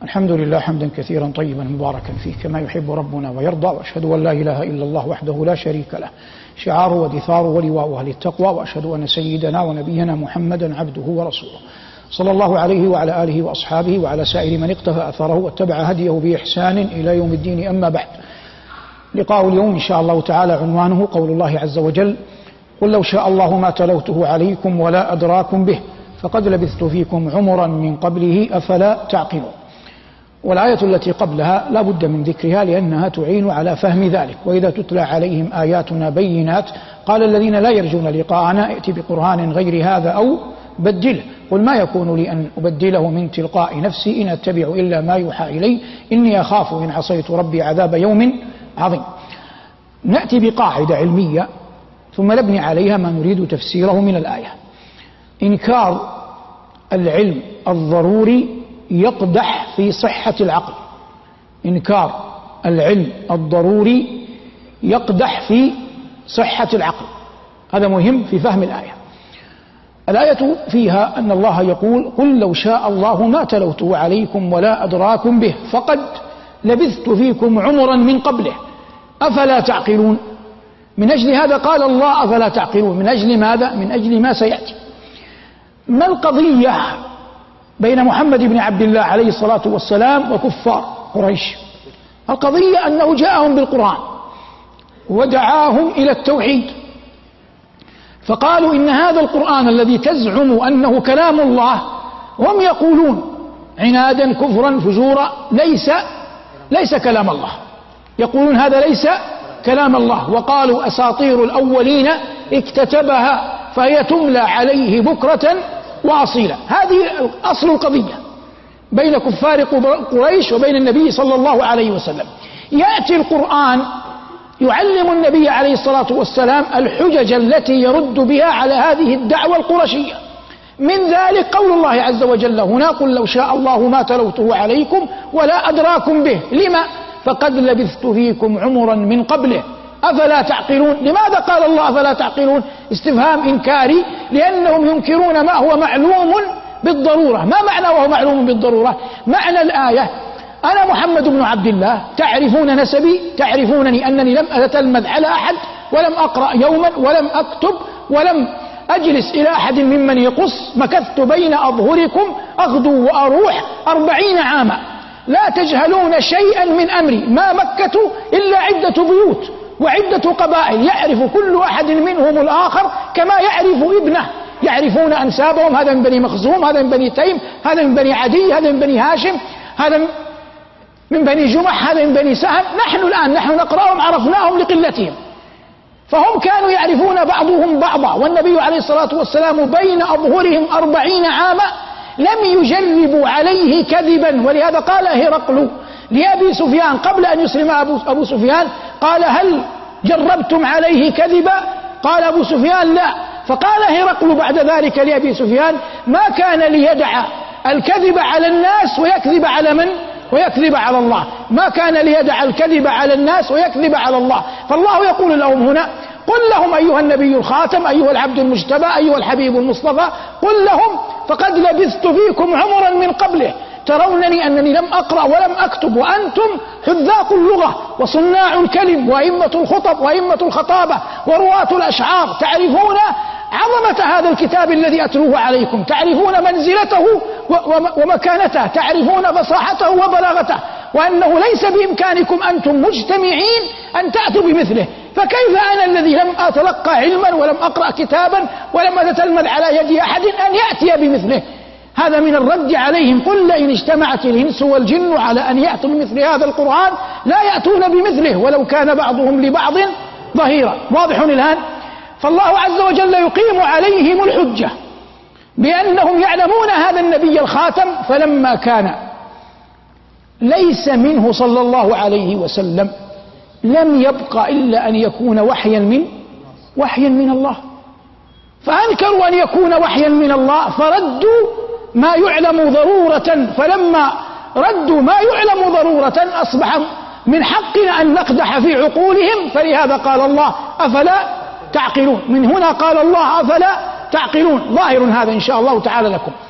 الحمد لله حمدا كثيرا طيبا مباركا فيه كما يحب ربنا ويرضى، وأشهد أن لا إله إلا الله وحده لا شريك له شعاره ودثاره ولواء أهل التقوى، وأشهد أن سيدنا ونبينا محمدا عبده ورسوله صلى الله عليه وعلى آله وأصحابه وعلى سائر من اقتفى أثره واتبع هديه بإحسان إلى يوم الدين. أما بعد، لقاء اليوم إن شاء الله تعالى عنوانه قول الله عز وجل: قل لو شاء الله ما تلوته عليكم ولا أدراكم به فقد لبثت فيكم عمرا من قبله أفلا تعقلون. والآية التي قبلها لا بد من ذكرها لأنها تعين على فهم ذلك: وإذا تتلى عليهم آياتنا بينات قال الذين لا يرجون لقاءنا ائت بقرآن غير هذا أو بدله قل ما يكون لي أن أبدله من تلقاء نفسي إن أتبع إلا ما يوحى إلي إني أخاف إن عصيت ربي عذاب يوم عظيم. نأتي بقاعدة علمية ثم نبني عليها ما نريد تفسيره من الآية. إنكار العلم الضروري يقدح في صحة العقل. إنكار العلم الضروري يقدح في صحة العقل، هذا مهم في فهم الآية. الآية فيها أن الله يقول: قل لو شاء الله ما تلوته عليكم ولا أدراكم به فقد لبثت فيكم عمرا من قبله أفلا تعقلون. من أجل هذا قال الله أفلا تعقلون. من أجل ماذا؟ من أجل ما سيأتي. ما القضية بين محمد بن عبد الله عليه الصلاة والسلام وكفار قريش؟ القضية أنه جاءهم بالقرآن ودعاهم إلى التوحيد، فقالوا إن هذا القرآن الذي تزعم أنه كلام الله، هم يقولون عنادا كفرا فجورا ليس كلام الله، يقولون هذا ليس كلام الله، وقالوا أساطير الأولين اكتتبها فهي تملى عليه بكرة وأصيلا. هذه أصل القضية بين كفار قريش وبين النبي صلى الله عليه وسلم. يأتي القرآن يعلم النبي عليه الصلاة والسلام الحجج التي يرد بها على هذه الدعوة القرشية. من ذلك قول الله عز وجل هنا: قل لو شاء الله ما تلوته عليكم ولا أدراكم به لما فقد لبثت فيكم عمرا من قبله أفلا تعقلون. لماذا قال الله أفلا تعقلون؟ استفهام إنكاري، لأنهم ينكرون ما هو معلوم بالضرورة. ما معنى وهو معلوم بالضرورة؟ معنى الآية: أنا محمد بن عبد الله، تعرفون نسبي، تعرفونني أنني لم أتلمذ على أحد ولم أقرأ يوما ولم أكتب ولم أجلس إلى أحد ممن يقص، مكثت بين أظهركم أغدو وأروح 40 عاما، لا تجهلون شيئا من أمري، ما مكة إلا عدة بيوت وعدة قبائل، يعرف كل أحد منهم الآخر كما يعرف ابنه، يعرفون أنسابهم، هذا من بني مخزوم، هذا من بني تيم، هذا من بني عدي، هذا من بني هاشم، هذا من بني جمح، هذا من بني سهم. نحن نقرأهم عرفناهم لقلتهم، فهم كانوا يعرفون بعضهم بعضا. والنبي عليه الصلاة والسلام بين أظهرهم 40 عاما لم يجربوا عليه كذبا. ولهذا قال هرقل لأبي سفيان قبل أن يسلم أبو سفيان، قال: هل جربتم عليه كذبا؟ قال أبو سفيان: لا. فقال هرقل بعد ذلك لأبي سفيان: ما كان ليدع الكذب على الناس ويكذب على من؟ ويكذب على الله. ما كان ليدع الكذب على الناس ويكذب على الله. فالله يقول لهم هنا: قل لهم أيها النبي الخاتم، أيها العبد المجتبى، أيها الحبيب المصطفى، قل لهم فقد لبثت فيكم عمرا من قبله، ترونني أنني لم أقرأ ولم أكتب، وأنتم حذاق اللغة وصناع الكلم وأئمة الخطب وأئمة الخطابة ورواة الأشعار، تعرفون عظمة هذا الكتاب الذي أتلوه عليكم، تعرفون منزلته ومكانته، تعرفون فصاحته وبلاغته، وأنه ليس بإمكانكم أنتم مجتمعين أن تأتوا بمثله، فكيف أنا الذي لم أتلقى علما ولم أقرأ كتابا ولم أتتلمذ على يد أحد أن يأتي بمثله؟ هذا من الرد عليهم: قل لئن اجتمعت الإنس والجن على أن يأتوا بمثل هذا القرآن لا يأتون بمثله ولو كان بعضهم لبعض ظهيرا. واضح الآن؟ فالله عز وجل يقيم عليهم الحجة بأنهم يعلمون هذا النبي الخاتم، فلما كان ليس منه صلى الله عليه وسلم لم يبقى إلا أن يكون وحيا من الله، فأنكروا أن يكون وحيا من الله فردوا ما يعلم ضرورة. فلما ردوا ما يعلم ضرورة أصبح من حقنا أن نقدح في عقولهم، فلهذا قال الله أفلا تعقلون. من هنا قال الله أفلا تعقلون. ظاهر هذا إن شاء الله تعالى لكم.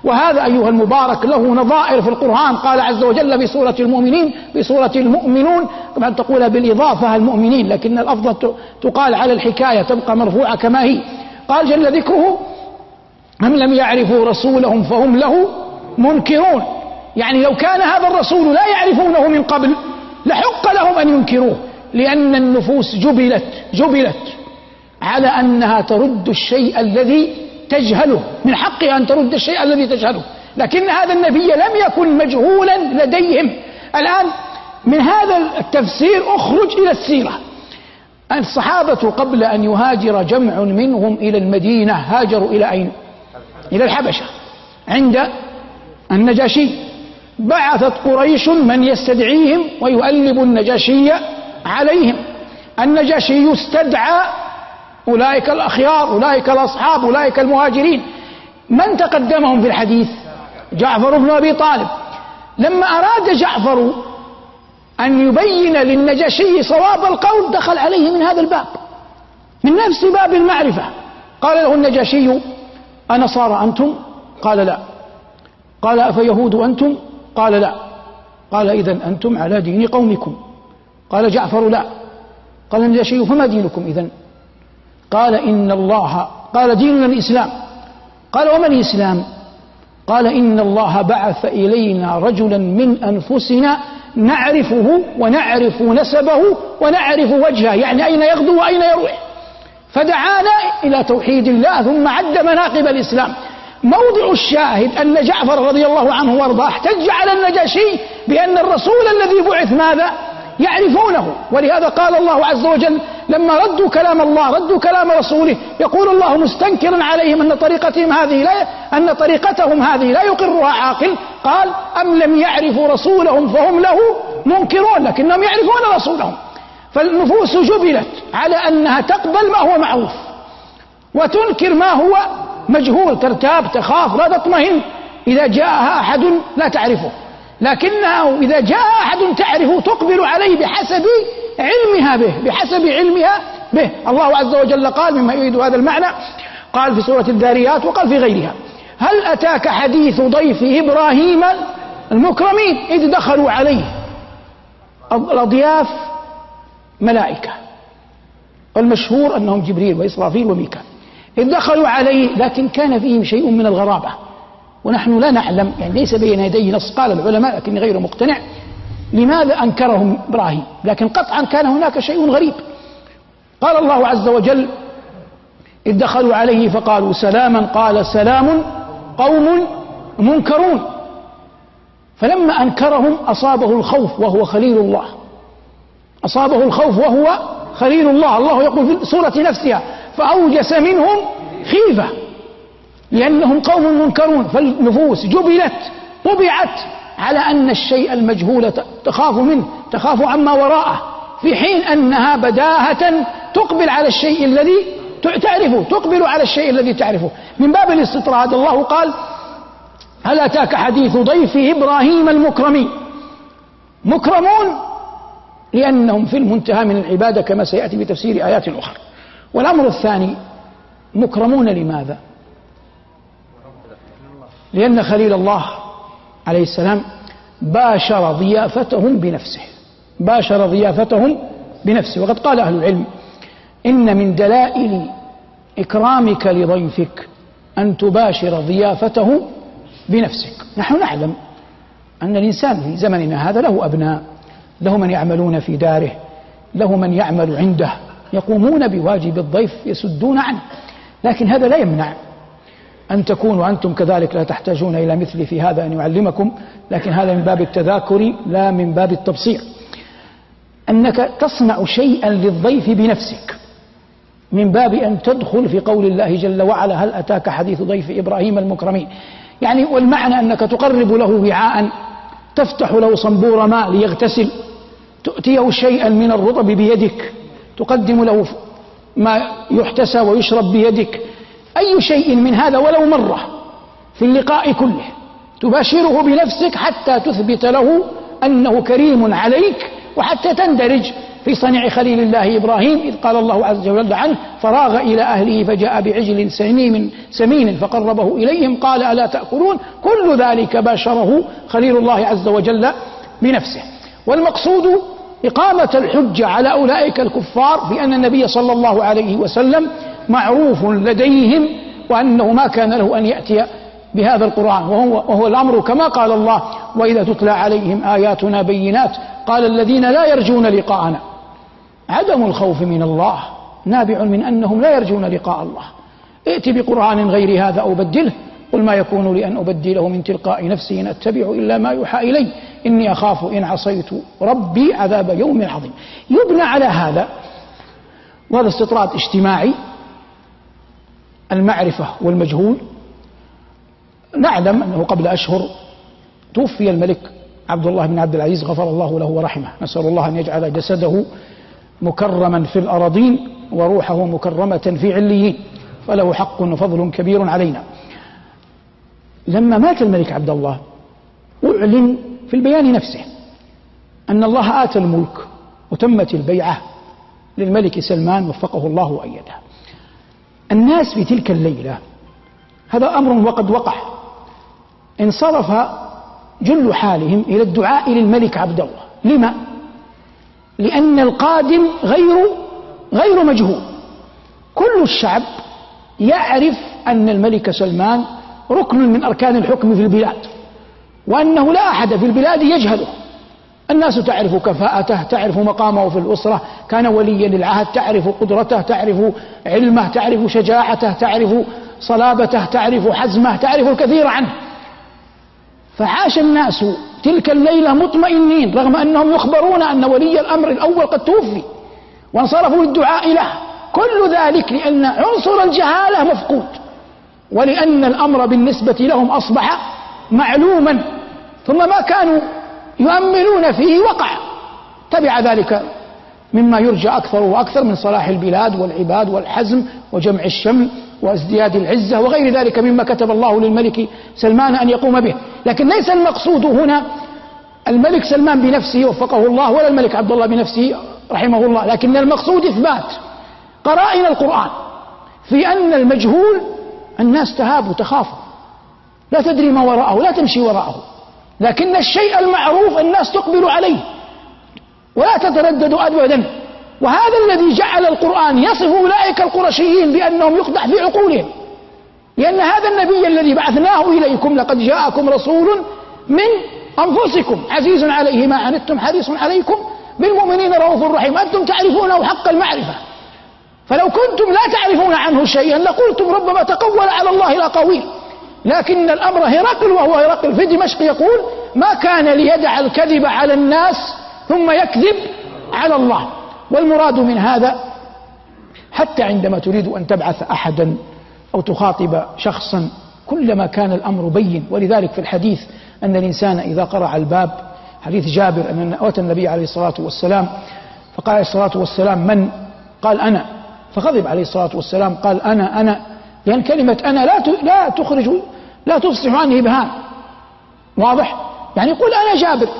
وهذا أيها المبارك له نظائر في القرآن. قال عز وجل في سورة المؤمنين، في سورة المؤمنون، طبعا تقولها بالإضافة المؤمنين، لكن الأفضل تقال على الحكاية تبقى مرفوعة كما هي. قال جل ذكره: أم لم يعرفوا رسولهم فهم له منكرون. يعني لو كان هذا الرسول لا يعرفونه من قبل لحق لهم أن ينكروه، لأن النفوس جبلت على أنها ترد الشيء الذي تجهله، من حقها أن ترد الشيء الذي تجهله، لكن هذا النبي لم يكن مجهولا لديهم. الآن من هذا التفسير أخرج إلى السيرة. الصحابة قبل أن يهاجر جمع منهم إلى المدينة هاجروا إلى أين؟ إلى الحبشة عند النجاشي. بعثت قريش من يستدعيهم ويؤلب النجاشي عليهم. النجاشي استدعى أولئك الأخيار، أولئك الأصحاب، أولئك المهاجرين. من تقدمهم في الحديث؟ جعفر بن أبي طالب. لما أراد جعفر أن يبين للنجاشي صواب القول دخل عليه من هذا الباب، من نفس باب المعرفة. قال له النجاشي: أنصارى أنتم؟ قال لا. قال: أفيهود أنتم؟ قال لا. قال: إذن أنتم على دين قومكم. قال جعفر: لا. قال النجاشي: فما دينكم إذن؟ قال: إن الله، قال: ديننا الإسلام. قال: وما الإسلام؟ قال: إن الله بعث إلينا رجلا من أنفسنا نعرفه ونعرف نسبه ونعرف وجهه، يعني أين يغدو وأين يروح، فدعانا إلى توحيد الله ثم عد مناقب الإسلام. موضع الشاهد أن جعفر رضي الله عنه وارضاه احتج على النجاشي بأن الرسول الذي بعث ماذا؟ يعرفونه. ولهذا قال الله عز وجل لما ردوا كلام الله، ردوا كلام رسوله، يقول الله مستنكرا عليهم أن طريقتهم هذه لا يقرها عاقل. قال: أم لم يعرفوا رسولهم فهم له منكرون، لكنهم يعرفون رسولهم. فالنفوس جبلت على أنها تقبل ما هو معروف وتنكر ما هو مجهول، ترتاب، تخاف، لا تطمئن. إذا جاءها أحد لا تعرفه، لكنه إذا جاء أحد تعرفه تقبل عليه بحسب علمها به، بحسب علمها به. الله عز وجل قال مما يريد هذا المعنى، قال في سورة الذاريات وقال في غيرها: هل أتاك حديث ضيف إبراهيم المكرمين إذ دخلوا عليه. الأضياف ملائكة، والمشهور أنهم جبريل وإسرافيل وميكائيل. إذ دخلوا عليه، لكن كان فيهم شيء من الغرابة ونحن لا نعلم، يعني ليس بين يديه نص. قال العلماء لكن غير مقتنع لماذا أنكرهم إبراهيم، لكن قطعا كان هناك شيء غريب. قال الله عز وجل: إذ دخلوا عليه فقالوا سلاما قال سلام قوم منكرون. فلما أنكرهم أصابه الخوف وهو خليل الله، أصابه الخوف وهو خليل الله. الله يقول في سورة نفسها: فأوجس منهم خيفة، لأنهم قوم منكرون. فالنفوس جبلت، طبعت على أن الشيء المجهول تخاف منه، تخاف عما وراءه، في حين أنها بداهة تقبل على الشيء الذي تعرفه، تقبل على الشيء الذي تعرفه. من باب الاستطراد الله قال: هل أتاك حديث ضيف إبراهيم المكرمين. مكرمون لأنهم في المنتهى من العبادة كما سيأتي بتفسير آيات أخرى. والأمر الثاني: مكرمون لماذا؟ لأن خليل الله عليه السلام باشر ضيافتهم بنفسه، باشر ضيافتهم بنفسه. وقد قال أهل العلم: إن من دلائل إكرامك لضيفك أن تباشر ضيافته بنفسك. نحن نعلم أن الإنسان في زمننا هذا له أبناء، له من يعملون في داره، له من يعمل عنده، يقومون بواجب الضيف يسدون عنه، لكن هذا لا يمنع أن تكونوا أنتم كذلك لا تحتاجون إلى مثلي في هذا أن يعلمكم، لكن هذا من باب التذاكر لا من باب التبصير. أنك تصنع شيئا للضيف بنفسك من باب أن تدخل في قول الله جل وعلا: هل أتاك حديث ضيف إبراهيم المكرمين. يعني والمعنى أنك تقرب له وعاء، تفتح له صنبور ماء ليغتسل، تؤتيه شيئا من الرطب بيدك، تقدم له ما يحتسى ويشرب بيدك، أي شيء من هذا ولو مرة في اللقاء كله تباشره بنفسك حتى تثبت له أنه كريم عليك، وحتى تندرج في صنيع خليل الله إبراهيم إذ قال الله عز وجل عنه فراغ إلى أهله فجاء بعجل سمين فقربه إليهم قال ألا تأكلون. كل ذلك باشره خليل الله عز وجل بنفسه. والمقصود إقامة الحجة على أولئك الكفار بأن النبي صلى الله عليه وسلم معروف لديهم وأنه ما كان له أن يأتي بهذا القرآن، وهو الأمر كما قال الله وإذا تتلى عليهم آياتنا بينات قال الذين لا يرجون لقاءنا. عدم الخوف من الله نابع من أنهم لا يرجون لقاء الله. ائت بقرآن غير هذا أو بدله قل ما يكون لي أن أبدله من تلقاء نفسي إن أتبع إلا ما يوحى إلي إني أخاف إن عصيت ربي عذاب يوم عظيم. يبنى على هذا، وهذا استطراد اجتماعي، المعرفة والمجهول. نعلم أنه قبل أشهر توفي الملك عبد الله بن عبد العزيز غفر الله له ورحمه، نسأل الله أن يجعل جسده مكرما في الأراضين وروحه مكرمة في عليين، فله حق وفضل كبير علينا. لما مات الملك عبد الله أعلن في البيان نفسه أن الله آتى الملك وتمت البيعة للملك سلمان وفقه الله وأيده. الناس في تلك الليلة، هذا أمر وقد وقع، انصرف جل حالهم إلى الدعاء للملك عبد الله. لما؟ لأن القادم غير مجهول. كل الشعب يعرف أن الملك سلمان ركن من أركان الحكم في البلاد، وأنه لا أحد في البلاد يجهله. الناس تعرف كفاءته، تعرف مقامه في الأسرة، كان وليا للعهد، تعرف قدرته، تعرف علمه، تعرف شجاعته، تعرف صلابته، تعرف حزمه، تعرف الكثير عنه. فعاش الناس تلك الليلة مطمئنين رغم أنهم يخبرون أن ولي الأمر الأول قد توفي، وانصرفوا للدعاء له. كل ذلك لأن عنصر الجهالة مفقود، ولأن الأمر بالنسبة لهم أصبح معلوما، ثم ما كانوا يؤملون فيه وقع. تبع ذلك مما يرجى أكثر وأكثر من صلاح البلاد والعباد والحزم وجمع الشمل وازدياد العزة وغير ذلك مما كتب الله للملك سلمان أن يقوم به. لكن ليس المقصود هنا الملك سلمان بنفسه وفقه الله ولا الملك عبد الله بنفسه رحمه الله، لكن المقصود إثبات قرائن القرآن في أن المجهول الناس تهاب وتخاف، لا تدري ما وراءه، لا تمشي وراءه، لكن الشيء المعروف الناس تقبل عليه ولا تتردد أبدا. وهذا الذي جعل القرآن يصف أولئك القرشيين بأنهم يقدح في عقولهم، لأن هذا النبي الذي بعثناه إليكم لقد جاءكم رسول من أنفسكم عزيز عليه ما عنتم حريص عليكم بالمؤمنين رؤوف رحيم. أنتم تعرفونه حق المعرفة، فلو كنتم لا تعرفون عنه شيئا لقلتم ربما تقول على الله الأقاويل. لكن الأمر هرقل، وهو هرقل في دمشق، يقول ما كان ليدع الكذب على الناس ثم يكذب على الله. والمراد من هذا حتى عندما تريد أن تبعث أحدا أو تخاطب شخصا كلما كان الأمر بين. ولذلك في الحديث أن الإنسان إذا قرع الباب، حديث جابر أن أتى النبي عليه الصلاة والسلام فقال عليه الصلاة والسلام من؟ قال أنا، فغضب عليه الصلاة والسلام قال أنا، لأن كلمة أنا لا تخرج، لا تفصح عنه إبهام، واضح؟ يعني قل أنا جابر.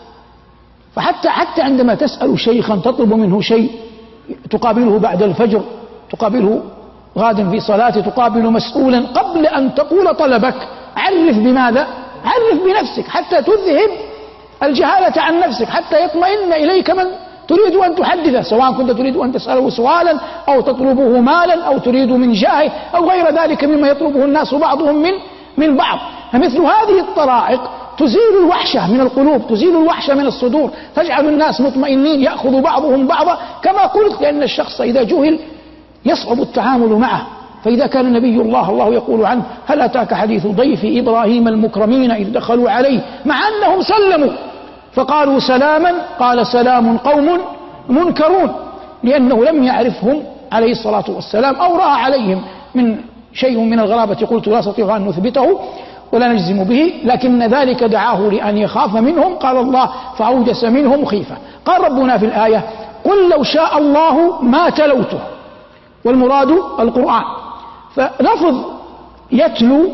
فحتى عندما تسأل شيخا تطلب منه شيء، تقابله بعد الفجر، تقابله غادا في صلاة، تقابل مسؤولا، قبل أن تقول طلبك عرف بماذا؟ عرف بنفسك حتى تذهب الجهالة عن نفسك، حتى يطمئن إليك من تريد أن تحدثه، سواء كنت تريد أن تسأله سؤالا أو تطلبه مالا أو تريد من جاهه أو غير ذلك مما يطلبه الناس بعضهم من بعض. فمثل هذه الطرائق تزيل الوحشة من القلوب، تزيل الوحشة من الصدور، تجعل الناس مطمئنين، يأخذ بعضهم بعضا كما قلت، لأن الشخص إذا جهل يصعب التعامل معه. فإذا كان نبي الله يقول عنه هل أتاك حديث ضيف إبراهيم المكرمين إذ دخلوا عليه مع أنهم سلموا فقالوا سلاما، قال سلام قوم منكرون، لأنه لم يعرفهم عليه الصلاة والسلام أو رأى عليهم من شيء من الغرابة. قلت لا أستطيع أن نثبته ولا نجزم به، لكن ذلك دعاه لأن يخاف منهم. قال الله فأوجس منهم خيفة. قال ربنا في الآية قل لو شاء الله ما تلوته، والمراد القرآن. فلفظ يتلو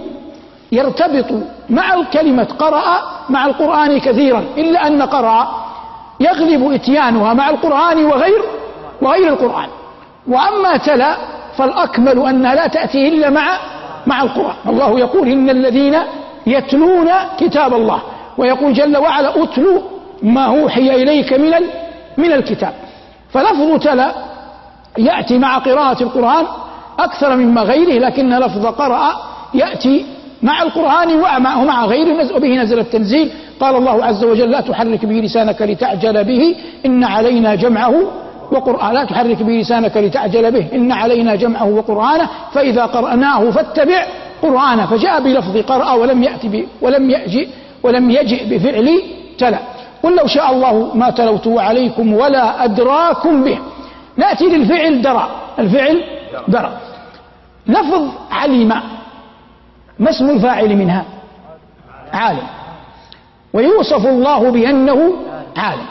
يرتبط مع الكلمة قرأ مع القرآن كثيرا، إلا أن قرأ يغلب إتيانها مع القرآن وغير القرآن. وأما تلا فالأكمل أنها لا تأتي إلا مع القرآن. الله يقول إن الذين يتلون كتاب الله، ويقول جل وعلا أتلو ما أوحي إليك من الكتاب. فلفظ تلا يأتي مع قراءة القرآن أكثر مما غيره، لكن لفظ قرأ يأتي مع القرآن ومع غيره، وبه نزل التنزيل. قال الله عز وجل لا تحرك به لسانك لتعجل به إن علينا جمعه وقرآنه، لا تحرك به لسانك لتعجل به إن علينا جمعه وقرآنه فإذا قرأناه فاتبع قرآنه. فجاء بلفظ قرأ ولم يجئ بفعل تلا. قل لو شاء الله ما تلوته عليكم ولا أدراكم به. نأتي للفعل درى. الفعل درى. لفظ علم ما اسم الفاعل منها؟ عالم، ويوصف الله بأنه عالم.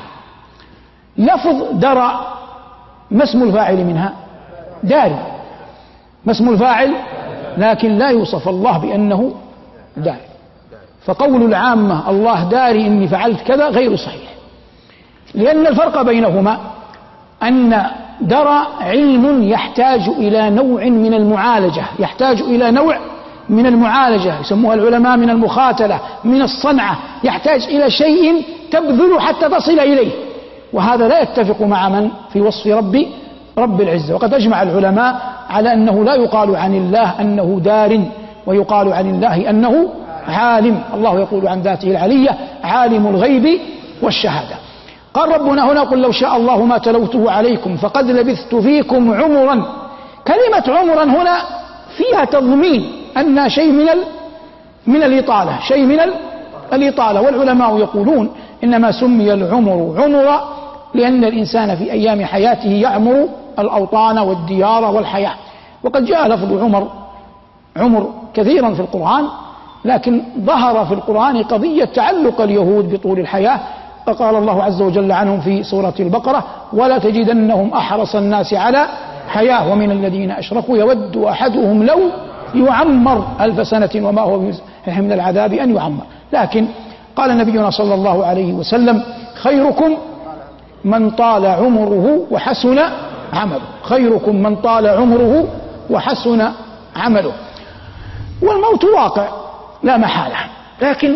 لفظ درى ما اسم الفاعل منها؟ داري. ما اسم الفاعل؟ لكن لا يوصف الله بأنه داري. فقول العامة الله داري إني فعلت كذا غير صحيح، لأن الفرق بينهما أن درى علم يحتاج إلى نوع من المعالجة، يحتاج إلى نوع من المعالجة يسموها العلماء من المخاتلة، من الصنعة، يحتاج إلى شيء تبذل حتى تصل إليه، وهذا لا يتفق مع من في وصف رب العزة. وقد أجمع العلماء على أنه لا يقال عن الله أنه دار، ويقال عن الله أنه عالم. الله يقول عن ذاته العلية عالم الغيب والشهادة. قال ربنا هنا قل لو شاء الله ما تلوته عليكم فقد لبثت فيكم عمرا. كلمة عمرا هنا فيها تضمين أن شيء من الإطالة، شيء من الإطالة. والعلماء يقولون إنما سمي العمر عمرا لأن الإنسان في أيام حياته يعمر الأوطان والديار والحياة. وقد جاء لفظ عمر كثيرا في القرآن، لكن ظهر في القرآن قضية تعلق اليهود بطول الحياة. فقال الله عز وجل عنهم في سورة البقرة ولا تجدنهم أحرص الناس على حياة ومن الذين أشركوا يود أحدهم لو يعمر 1000 سنة وما هو من العذاب أن يعمر. لكن قال نبينا صلى الله عليه وسلم خيركم من طال عمره وحسن عمله. خيركم من طال عمره وحسن عمله. والموت واقع لا محالة، لكن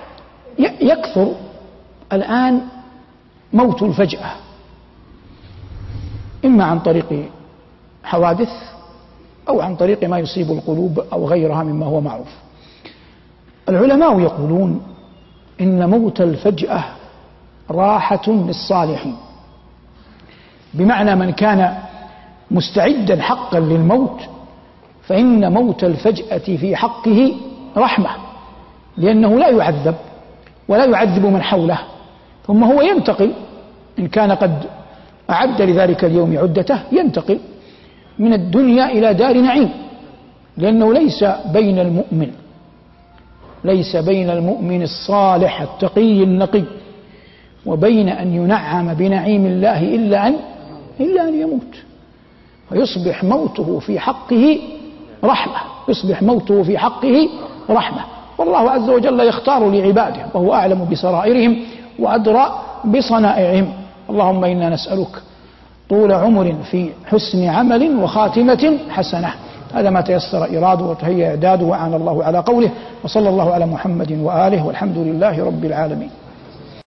يكثر الآن موت الفجأة، إما عن طريق حوادث أو عن طريق ما يصيب القلوب أو غيرها مما هو معروف. العلماء يقولون إن موت الفجأة راحة للصالحين، بمعنى من كان مستعدا حقا للموت فإن موت الفجأة في حقه رحمة، لأنه لا يعذب ولا يعذب من حوله، ثم هو ينتقل إن كان قد أعد لذلك اليوم عدته، ينتقل من الدنيا إلى دار نعيم. لأنه ليس بين المؤمن الصالح التقي النقي وبين أن ينعم بنعيم الله إلا أن يموت، فيصبح موته في حقه رحمة، يصبح موته في حقه رحمة. والله عز وجل يختار لعباده وهو أعلم بسرائرهم وأدرى بصنائعهم. اللهم إنا نسألك طول عمر في حسن عمل وخاتمة حسنة. هذا ما تيسر إراده وتهيأ إعداده، وأعان الله على قوله. وصلى الله على محمد وآله، والحمد لله رب العالمين.